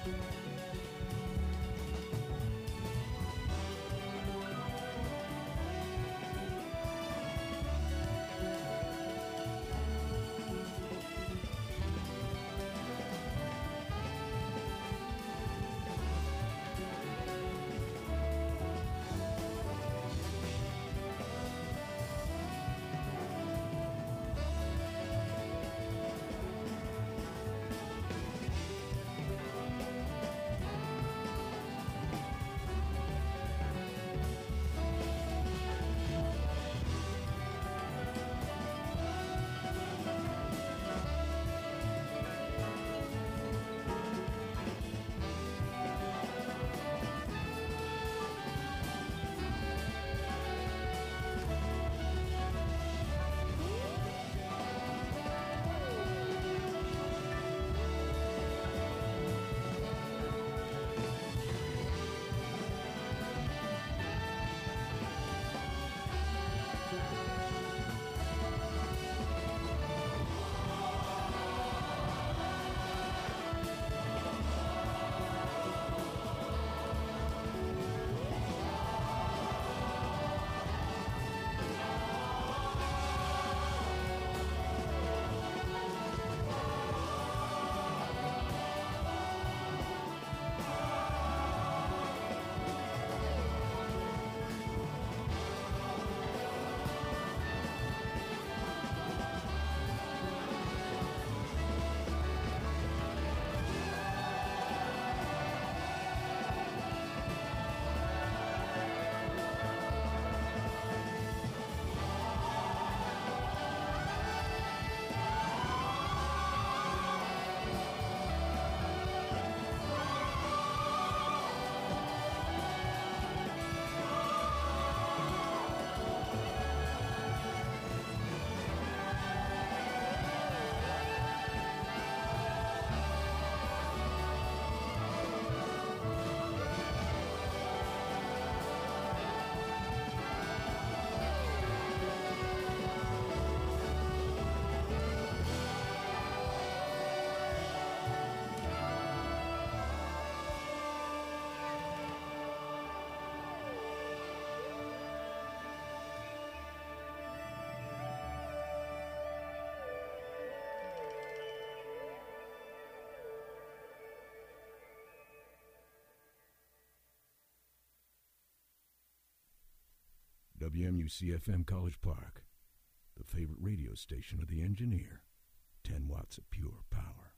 WMUC-FM College Park, the favorite radio station of the engineer. 10 watts of pure power.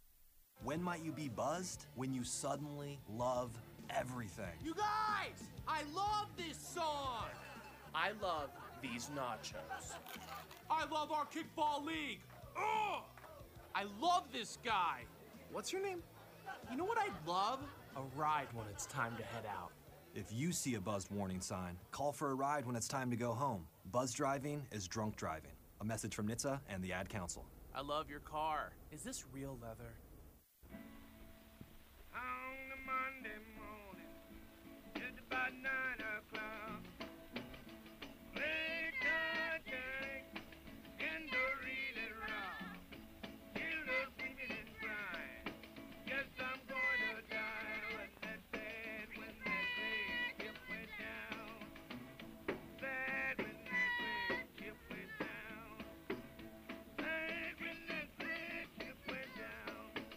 When might you be buzzed? When you suddenly love everything. You guys! I love this song! I love these nachos. I love our kickball league! Ugh! I love this guy! What's your name? You know what I'd love? A ride when it's time to head out. If you see a buzzed warning sign, call for a ride when it's time to go home. Buzz driving is drunk driving. A message from NHTSA and the Ad Council. I love your car. Is this real leather? On a Monday morning, just about 9 o'clock, play contact in the really rock. Children weeping and crying. Guess I'm going to die. Wasn't that bad when that great ship went down? Bad when that great ship went down. Bad when that great ship went down.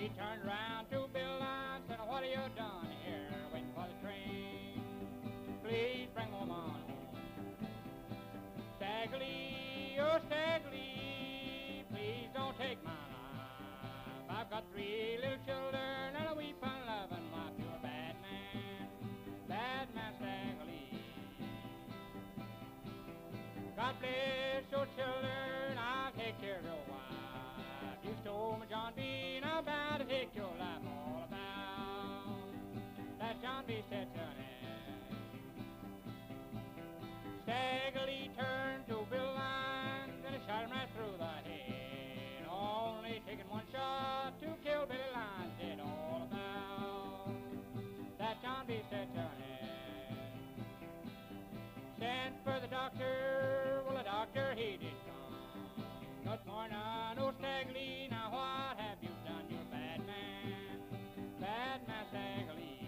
He turned around to Bill Line, said, what have you done here, waiting for the train? Please bring home on home. Staggerly, oh Staggerly, please don't take my life. I've got 3 little children and a wee fun-loving wife. You're a bad man Staggerly. God bless your children, I'll take care of your wife. You stole my John B, and I'm bound to take your life. All about that John B. Stetson. Staggerly turned to Bill Lyons, and he shot him right through the head. Only taking one shot to kill Billy Lyons. Did all about that John B. Stetson. Sent for the doctor, well the doctor he did come. Good morning, oh Staggerly, now what have you done? You're a bad man Staggerly.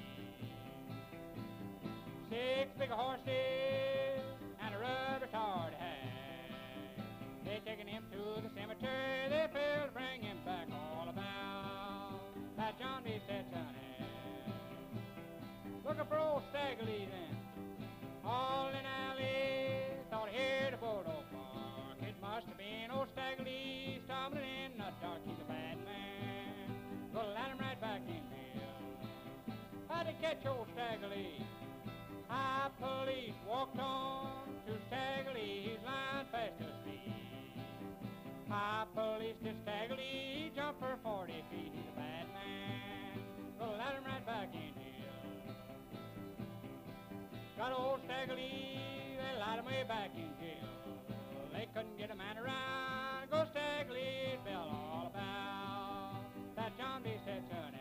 6 big horses and a rubber tarred hat. They taken him to the cemetery, they failed to bring him back. All about that John B. Stetson. Looking for old Staggerly then. All in alley, thought he heard a bulldog bark. It must have been old Staggerly stumbling in the dark. He's a bad man, gonna let him right back in Bill. Had to catch old Staggerly. High police walked on to Staggerly, he's lying fast asleep. High police to Staggerly, he jumped for 40 feet. He's a bad man, gonna let him right back in Bill. Got old Staggerly, they lied him way back in jail. They couldn't get a man around. Go Staggerly, fell all about that John B. Stetson.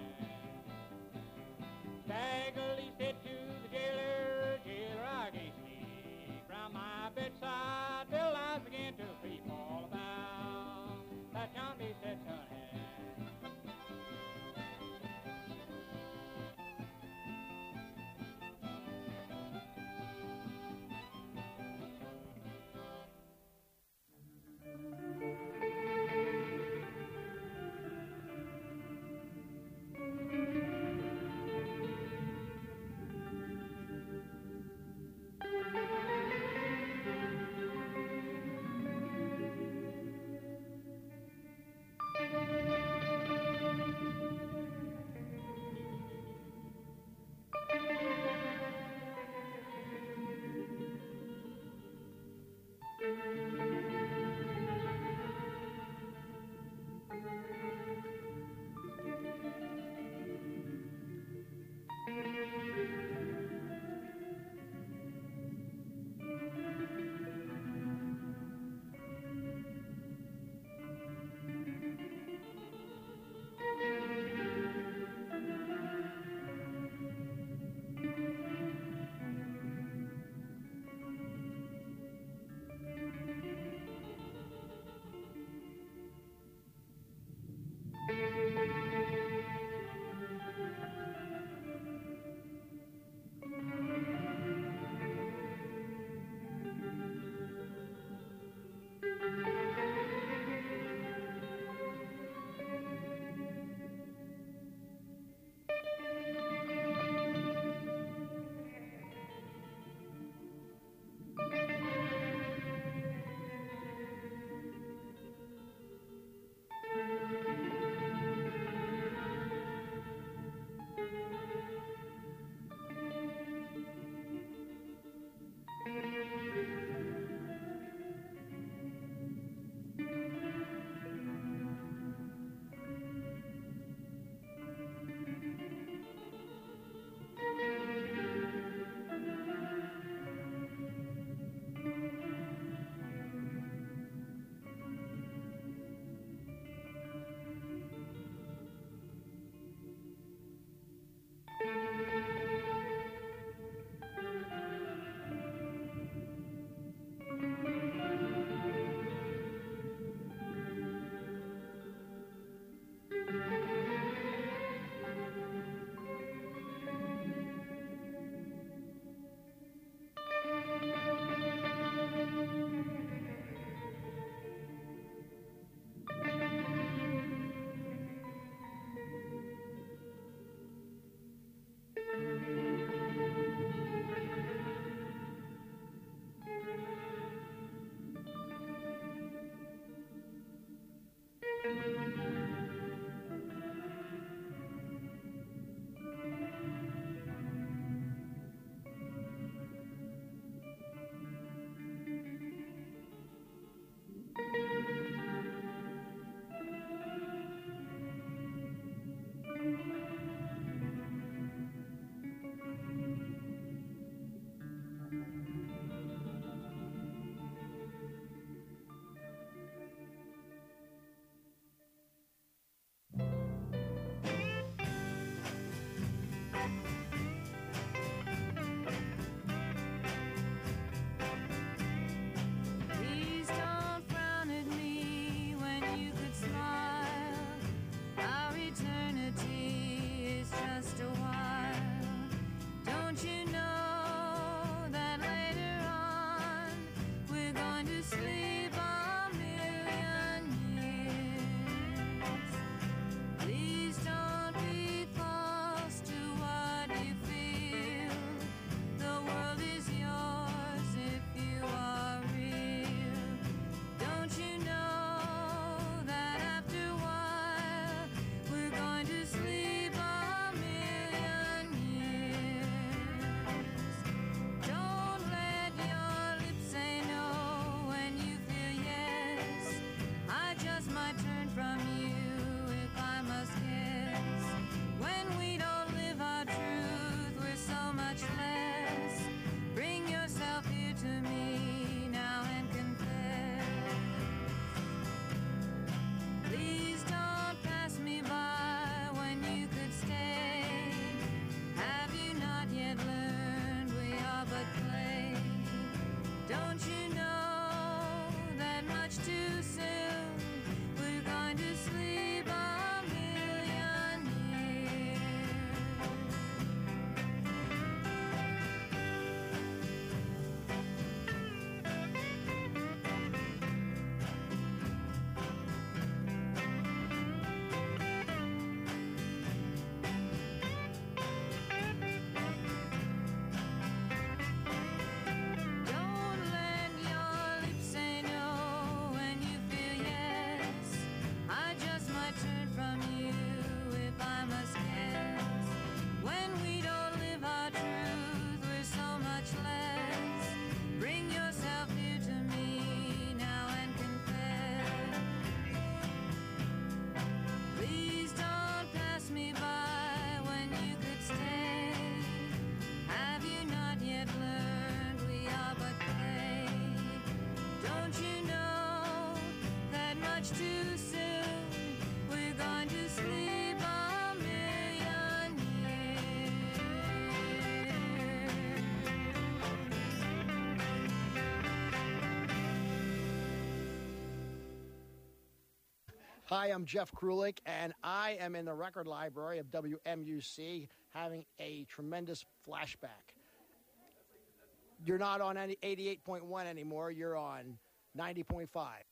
Staggerly said to the jailer, jailer, I can't sleep. Round my bedside, Bill eyes began to creep. All about that John B. Stetson. Hi, I'm Jeff Krulik, and I am in the record library of WMUC having a tremendous flashback. You're not on any 88.1 anymore. You're on 90.5.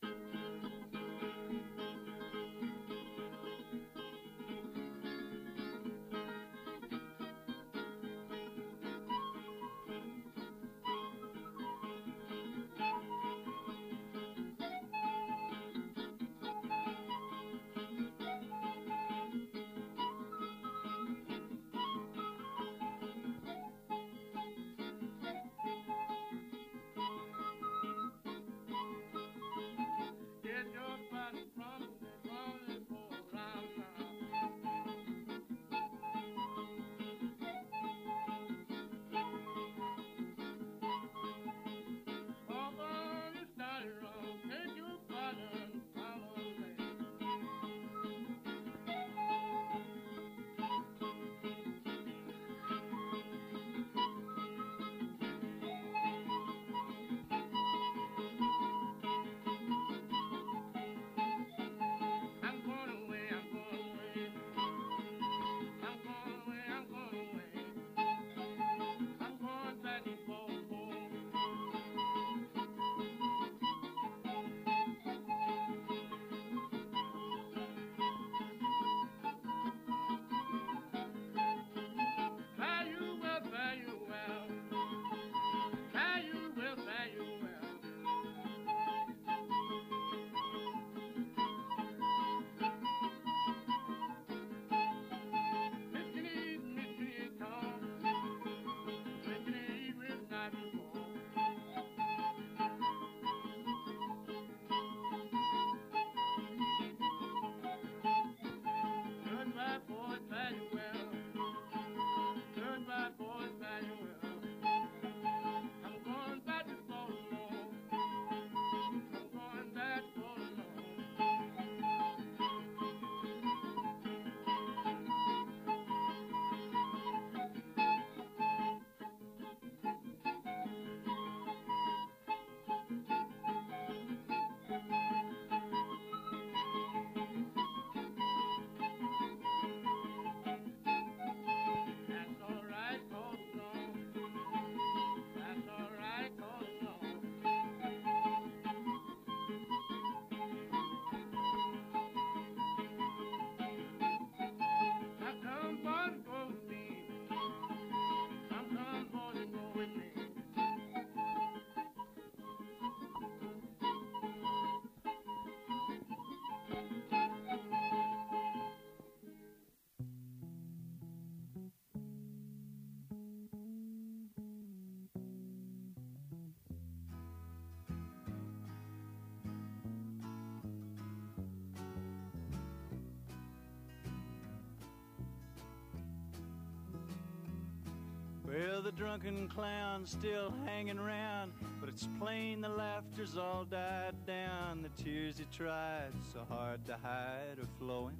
Well, the drunken clown's still hanging around, but it's plain the laughter's all died down. The tears he tried so hard to hide are flowing.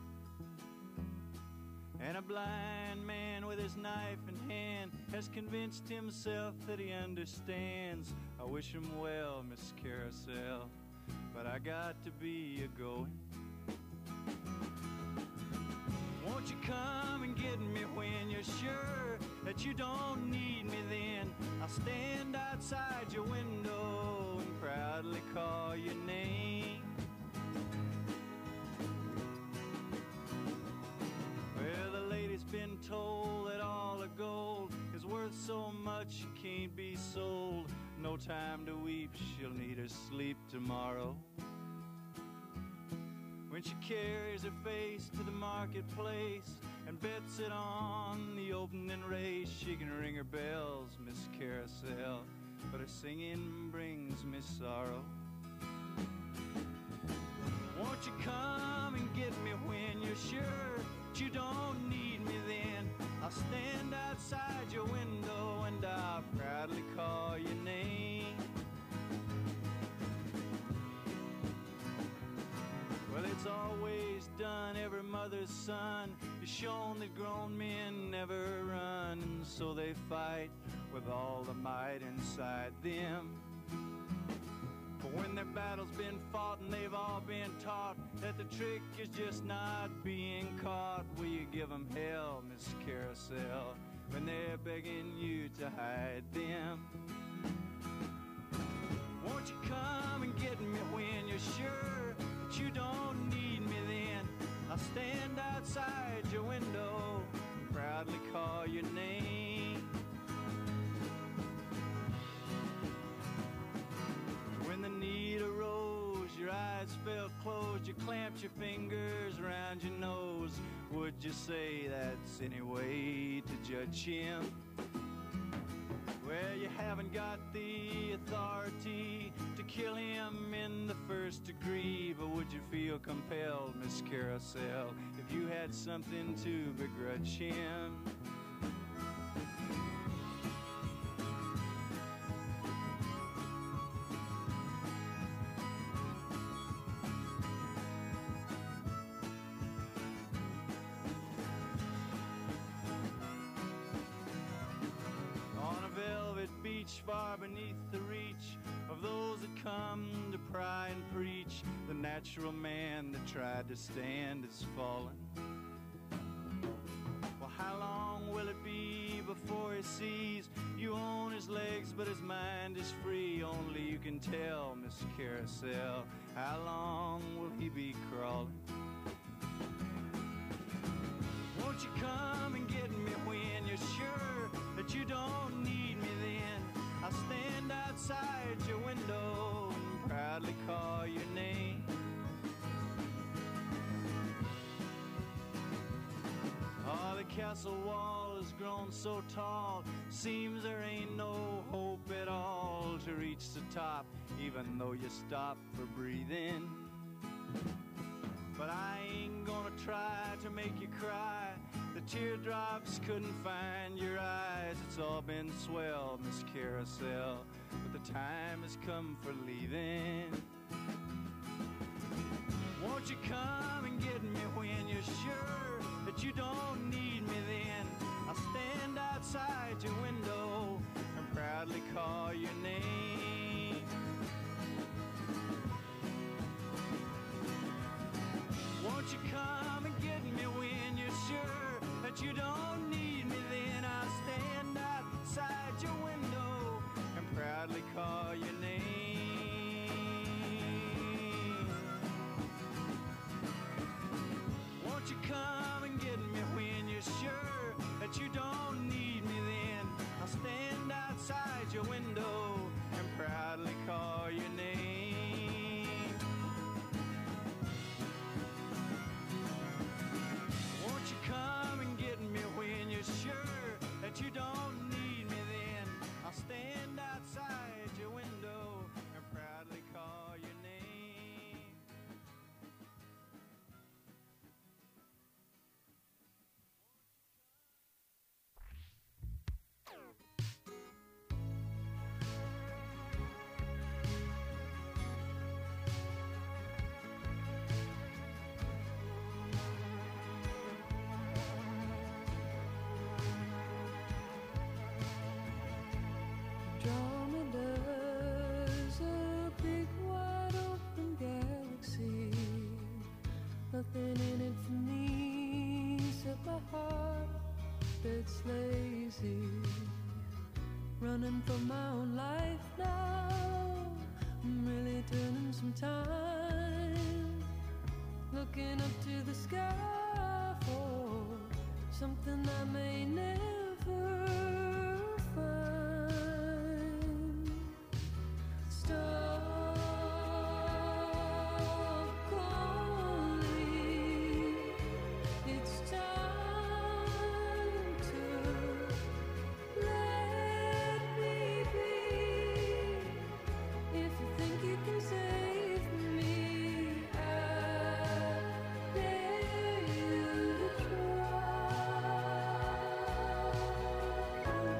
And a blind man with his knife in hand has convinced himself that he understands. I wish him well, Miss Carousel, but I got to be a-going. Won't you come and get me when you're sure that you don't need me then? I'll stand outside your window and proudly call your name. Well, the lady's been told that all the gold is worth so much it can't be sold. No time to weep, she'll need her sleep tomorrow. When she carries her face to the marketplace and bets it on the opening race, she can ring her bells, Miss Carousel, but her singing brings me sorrow. Won't you come and get me when you're sure that you don't need me then? I'll stand outside your window and I'll proudly call your name. Well, it's always done, every mother's son is shown that grown men never run, and so they fight with all the might inside them. But When their battle's been fought and they've all been taught that the trick is just not being caught, will you give them hell, Miss Carousel, when they're begging you to hide them? Won't you come and get me when you're sure that you don't need me then? I'll stand outside your window and proudly call your name. When the need arose, your eyes felt closed, you clamped your fingers around your nose. Would you say that's any way to judge him? Well, you haven't got the authority to kill him in the first degree, but would you feel compelled, Miss Carousel, if you had something to begrudge him? Far beneath the reach of those that come to pry and preach, the natural man that tried to stand is fallen. Well, how long will it be before he sees you own his legs but his mind is free? Only you can tell, Miss Carousel, how long will he be crawling? Won't you come and get me when you're sure that you don't need me then? I'll stand outside your window and proudly call your name. Oh, the castle wall has grown so tall, seems there ain't no hope at all to reach the top, even though you stop for breathing. But I ain't gonna try to make you cry. The teardrops couldn't find your eyes. It's all been swell, Miss Carousel, but the time has come for leaving. Won't you come and get me when you're sure that you don't need me then? I'll stand outside your window and proudly call your name. Won't you come and get me when you're sure that you don't need me then? I'll stand outside your window and proudly call your name. Won't you come and get me when you're sure that you don't need me then? I'll stand outside your window and proudly call your name. Won't you come and get me when you're sure that you don't need me then? I'll stand outside your window and proudly call your name. Andromeda's a big wide open galaxy. Nothing in it for me except my heart that's lazy. Running for my own life now. I'm really turning some time. Looking up to the sky for something I may never find. Stop calling. It's time to let me be. If you think you can save me, I dare you to try.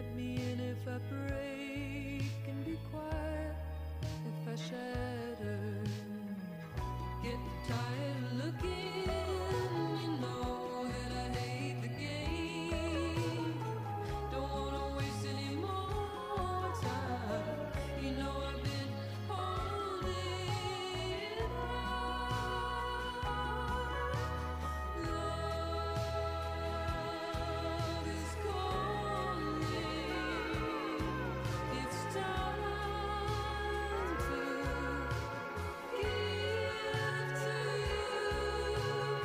let me in if I break, and be quiet if I shatter. Get tired of looking, you know that I hate the game. Don't wanna waste any more time. You know I've been holding on. Love is calling. It's time to give to you.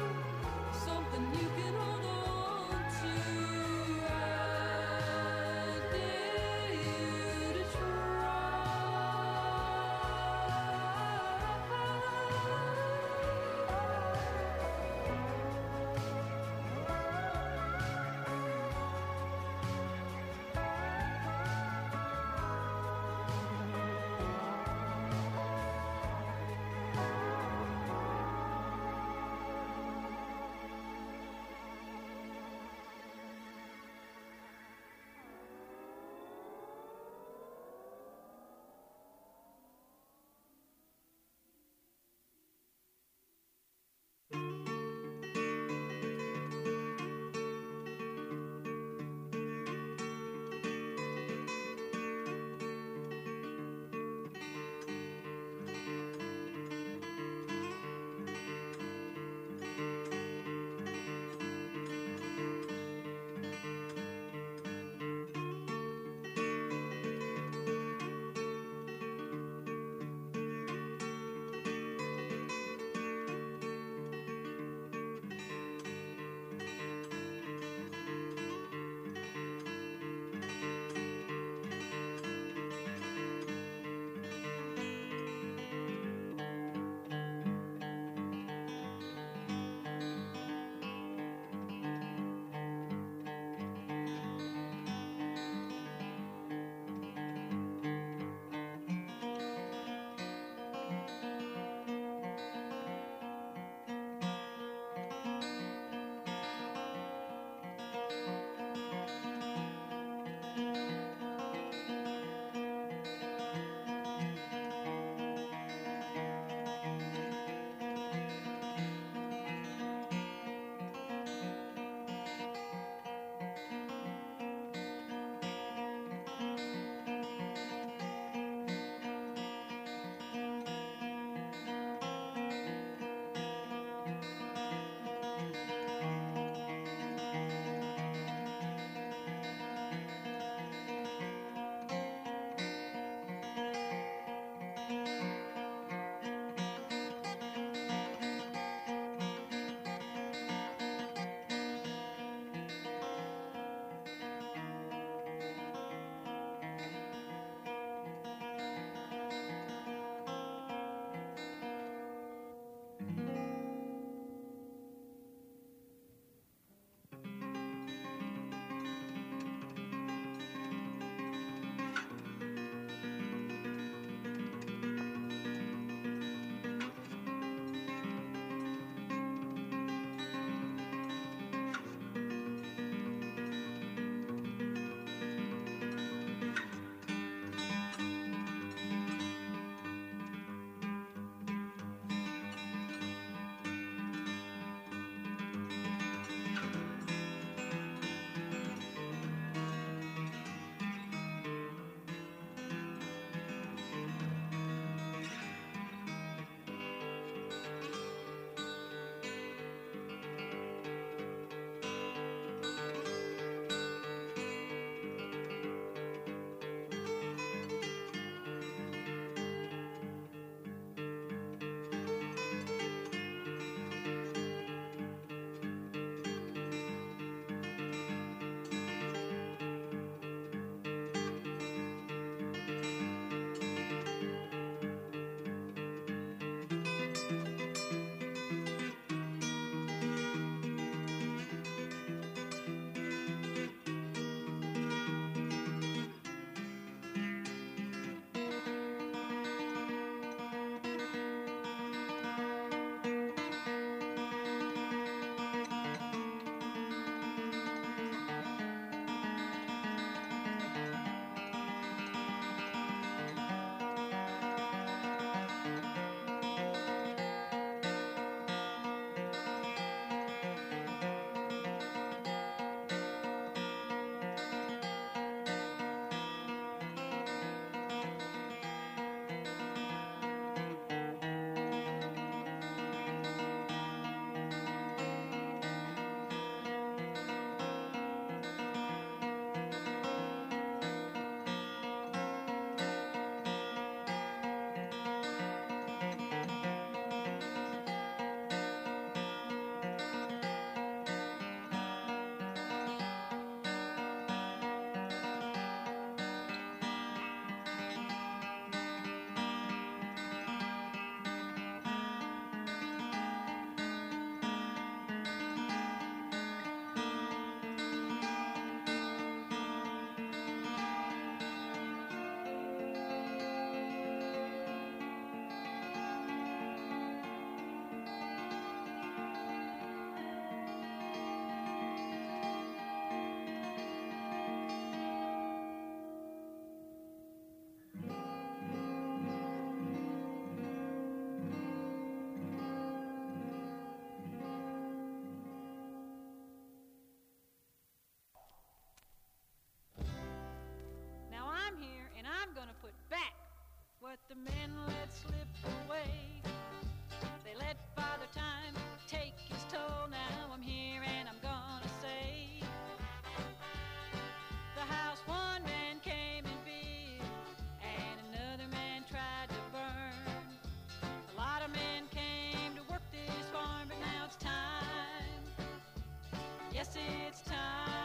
men let slip away. They let Father Time take his toll. Now I'm here and I'm gonna say, the house one man came and built, and another man tried to burn. A lot of men came to work this farm, but now it's time. Yes, it's time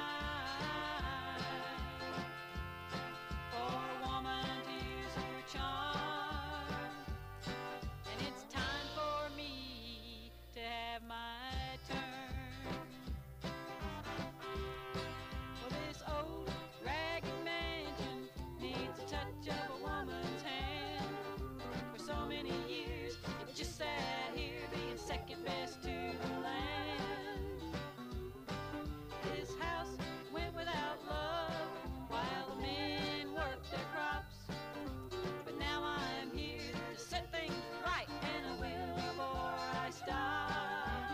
for a woman to use her charm. And it's time for me to have my turn. Well, this old ragged mansion needs a touch of a woman's hand. For so many years, it just sat here being second best to the land. This house went without love while the men worked their crops. But now I'm here to set things right, and I will before I stop.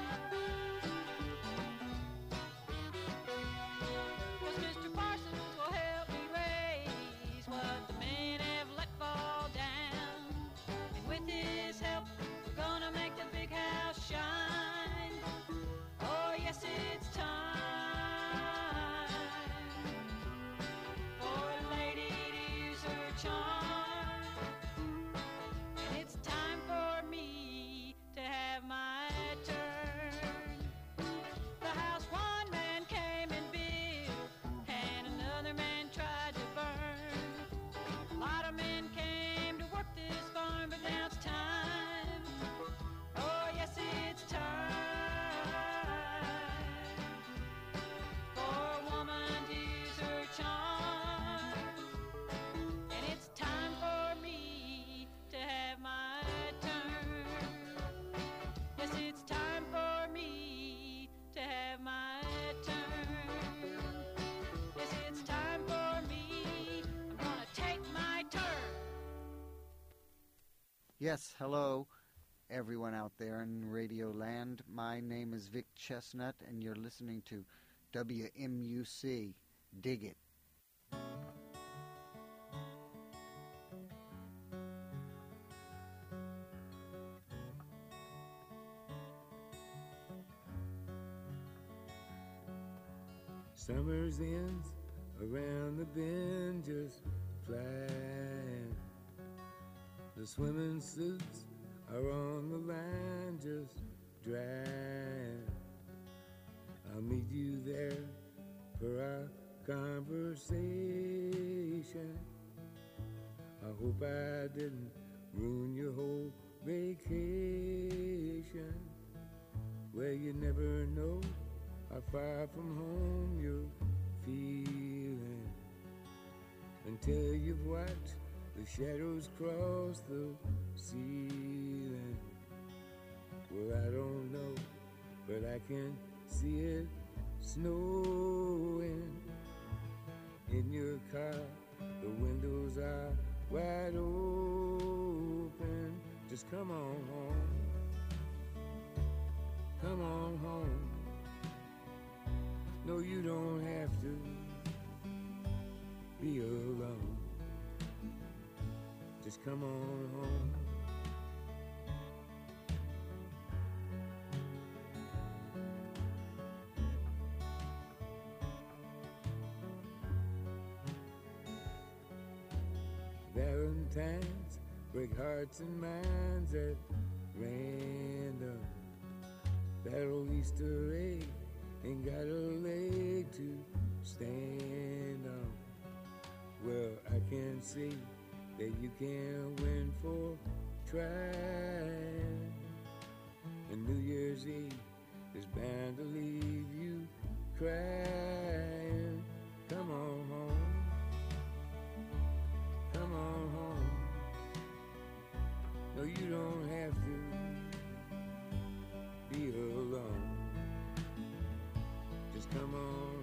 'Cause Mr. Parsons will help me raise what the men have let fall down. And with his help, we're gonna make the big house shine. Oh, yes, it's time for a lady to use her charm. And it's time for me to have my turn. The house one man came and built, and another man tried to burn. A lot of men came to work this farm, but now it's time. Oh, yes, it's time for a woman to use her charm. And it's time for me to have my turn. Yes, it's time for me to have my turn. Yes, it's time for me. I'm gonna take my turn. Yes, hello, everyone out there in Radio Land. My name is Vic Chestnut, and you're listening to WMUC. Dig it. Summer's ends around the bend just flying. The swimming suits are on the line just drying. I'll meet you there for our conversation. I hope I didn't ruin your whole vacation. Well, you never know how far from home you're feeling until you've watched the shadows cross the ceiling. Well, I don't know, but I can see it snowing. In your car, the windows are wide open. Just come on home. Come on home. No, you don't have to be alone. Just come on home. Valentines break hearts and minds at random. That old Easter egg ain't got a leg to stand on. Well, I can see that you can win for trying. And New Year's Eve is bound to leave you crying. Come on home. Come on home. No, you don't have to be alone. Just come on home.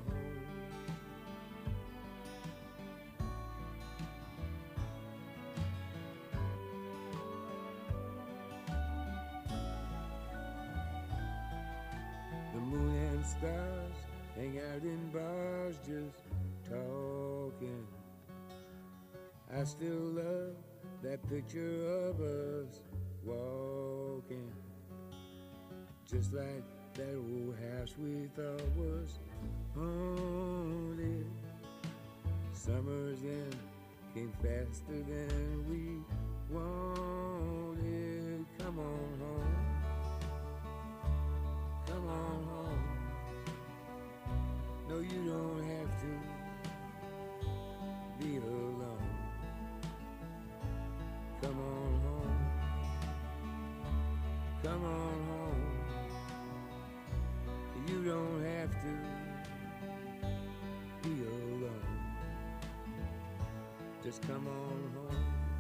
The moon and stars hang out in bars just talking. I still love that picture of us walking, just like that old house we thought was haunted. Summers then came faster than we wanted. Come on home, come on home. No, you don't have to be alone. Come on home, come on home. You don't have to be alone. Just come on home.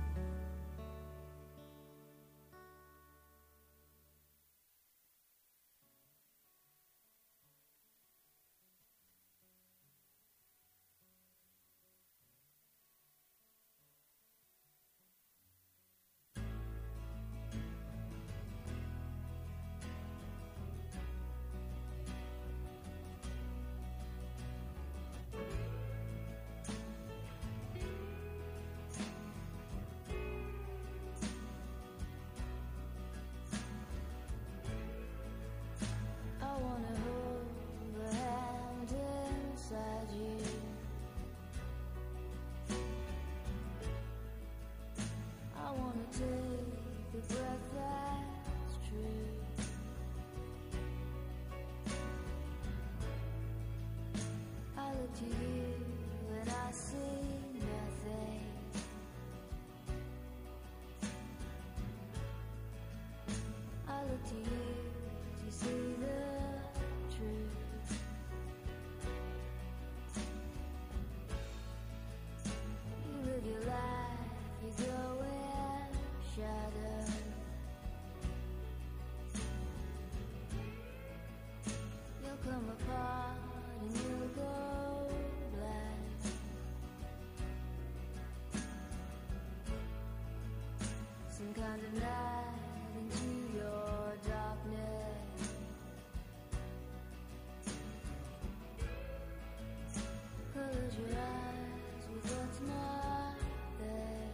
Come apart and you'll go black. Some kind of night into your darkness. Close your eyes with what's not there.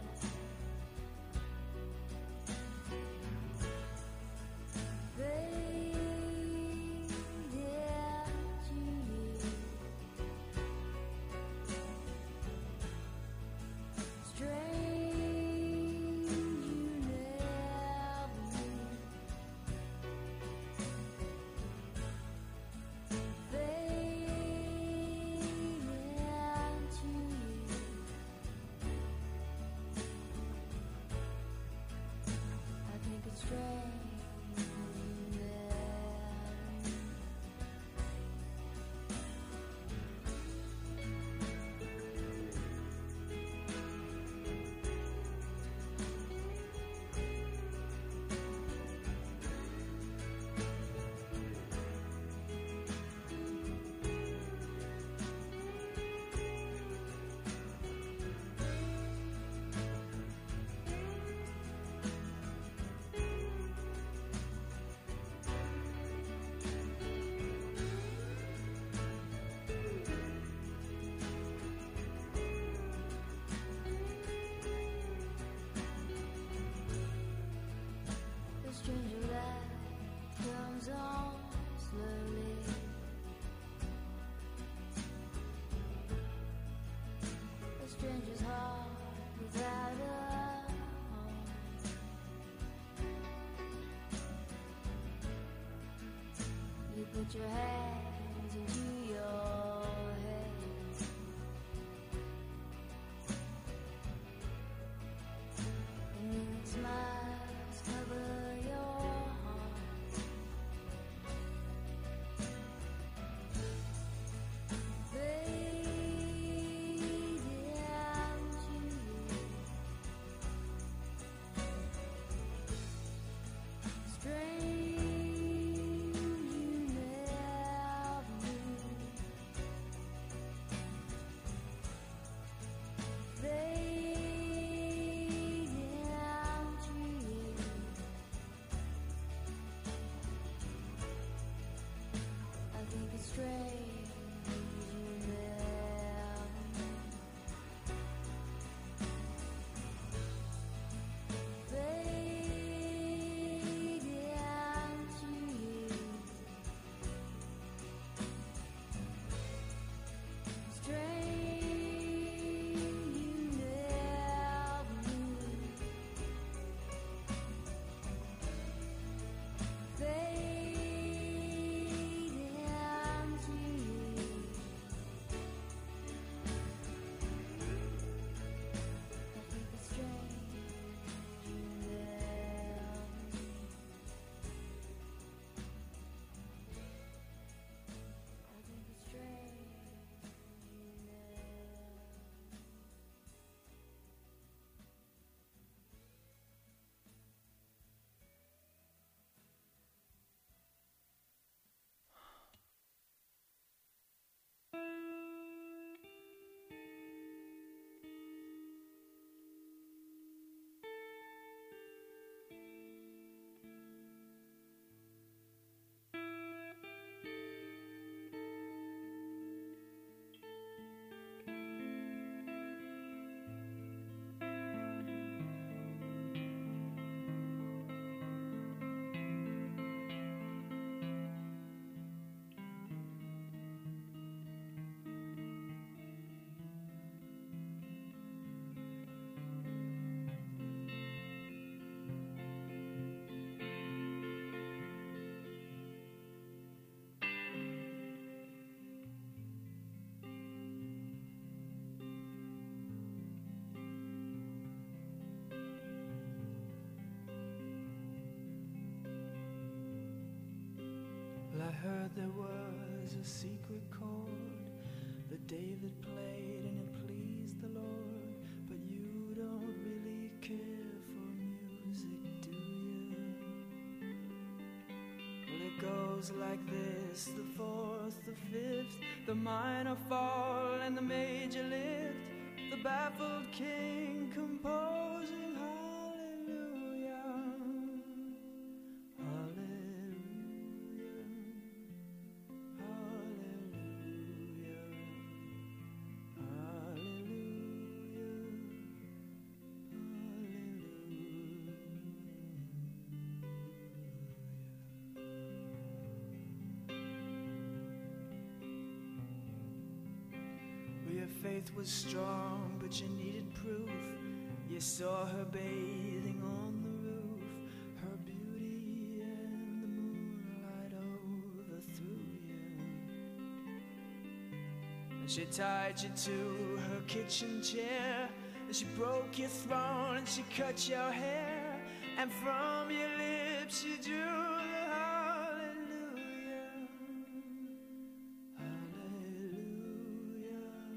Stranger light comes on slowly. A stranger's heart without a home. You put your hands into your head. And then it smiles cover your heart. Fading to you. Strange you never knew. heard there was a secret chord that David played and it pleased the Lord. But you don't really care for music, do you? Well, it goes like this: the fourth, the fifth, the minor fall and the major lift, the baffled king composing hallelujah, hallelujah, hallelujah, Well, your faith was strong, but you needed proof. You saw her bathing on the roof, her beauty and the moonlight overthrew you. And she tied you to her kitchen chair, and she broke your throne and she cut your hair, and from your lips she drew the hallelujah, hallelujah,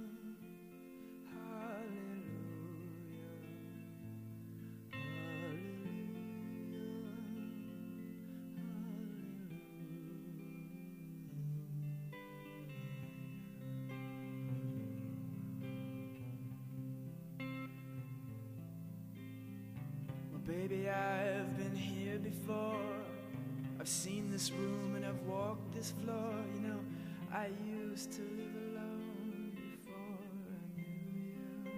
baby, I've been here before. I've seen this room and I've walked this floor. You know, I used to live alone before I knew you.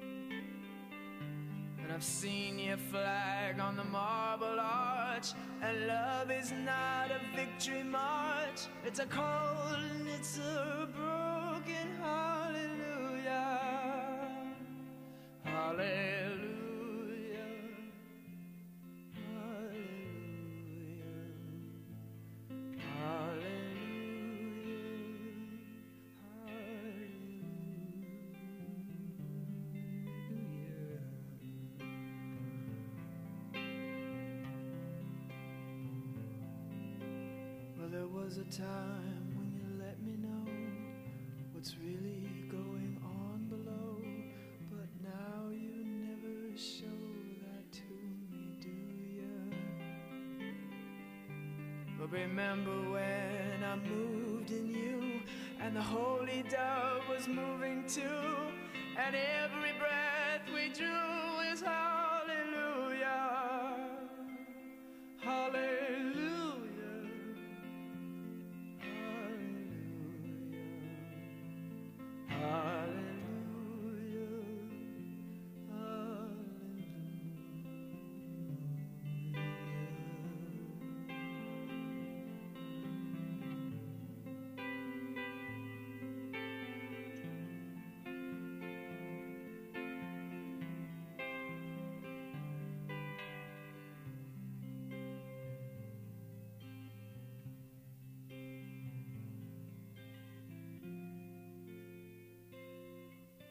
And I've seen your flag on the marble arch. And love is not a victory march. It's a cold and it's a broken hallelujah, hallelujah. There was a time when you let me know what's really going on below, but now you never show that to me, do you? But remember when I moved in you, and the holy dove was moving too, and every breath we drew is how